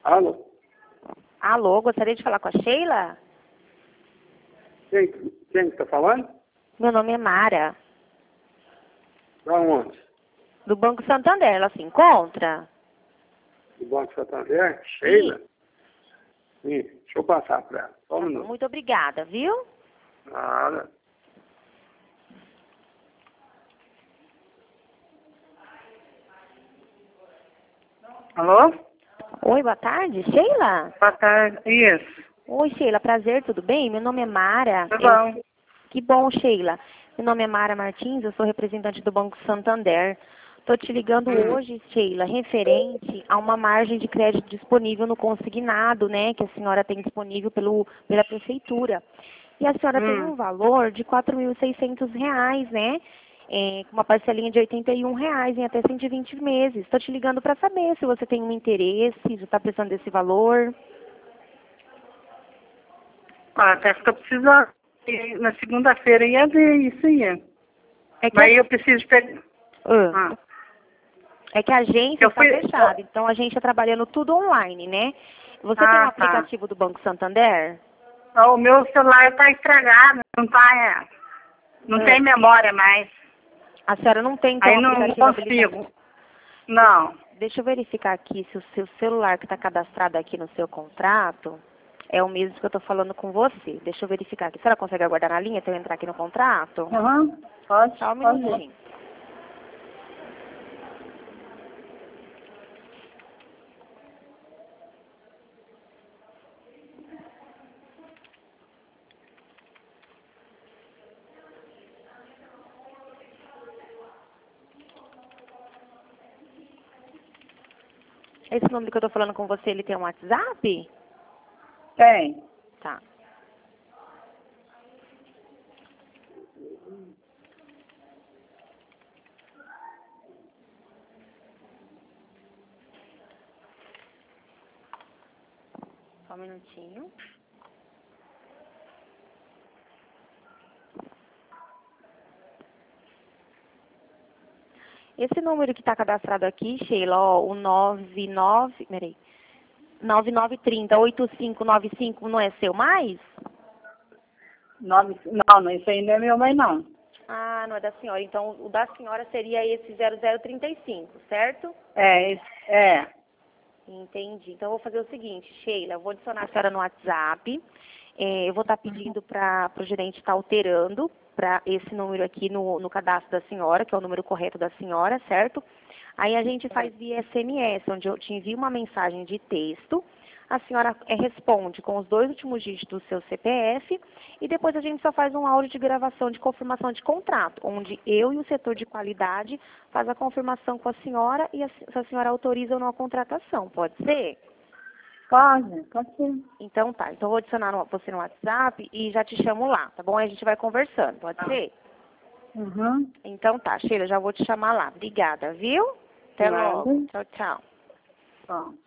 Alô? Alô, gostaria de falar com a Sheila? Quem está falando? Meu nome é Mara, Da onde? do Banco Santander. Ela se encontra? Do Banco Santander? Sheila? Sim, deixa eu passar para ela. Só um minuto. Muito obrigada, viu? Nada. Alô? Oi, boa tarde, Sheila? Boa tarde. Isso. Oi, Sheila, prazer, tudo bem? Meu nome é Mara. Tudo bom. Que bom, Sheila. Meu nome é Mara Martins, eu sou representante do Banco Santander. Estou te ligando hoje, Sheila, referente a uma margem de crédito disponível no consignado, né, que a senhora tem disponível pela prefeitura. E a senhora tem um valor de R$ 4.600, né, com uma parcelinha de R$ 81 em até 120 meses. Estou te ligando para saber se você tem um interesse, se está precisando desse valor. Até que eu preciso, na segunda-feira ia ver isso aí. É que Mas eu preciso pegar. É que a agência está fechada, então a gente está trabalhando tudo online, né? Você tem um aplicativo do Banco Santander? O meu celular está estragado, não tem memória mais. A senhora não tem então Aí não aplicativo consigo. Não. Deixa eu verificar aqui se o seu celular que está cadastrado aqui no seu contrato é o mesmo que eu estou falando com você. Deixa eu verificar aqui. A senhora consegue aguardar na linha até eu entrar aqui no contrato? Pode. Só um minutinho. Esse número que eu estou falando com você, ele tem um WhatsApp? Tem. Tá. Só um minutinho. Esse número que está cadastrado aqui, Sheila, ó, o 9930-8595, não é seu mais? Não, isso aí não é meu, mas não. Ah, não é da senhora. Então, o da senhora seria esse 0035, certo? É. Entendi. Então, eu vou fazer o seguinte, Sheila, eu vou adicionar a senhora no WhatsApp. Eu vou estar pedindo para o gerente estar alterando para esse número aqui no cadastro da senhora, que é o número correto da senhora, certo? Aí a gente faz via SMS, onde eu te envio uma mensagem de texto, a senhora responde com os 2 últimos dígitos do seu CPF e depois a gente só faz um áudio de gravação de confirmação de contrato, onde eu e o setor de qualidade faz a confirmação com a senhora e se a senhora autoriza ou não a contratação. Pode ser? Pode ser. Então tá. Então eu vou adicionar você no WhatsApp e já te chamo lá, tá bom? Aí a gente vai conversando, pode ser? Então tá, Sheila, já vou te chamar lá. Obrigada, viu? Até logo. Tchau, tchau.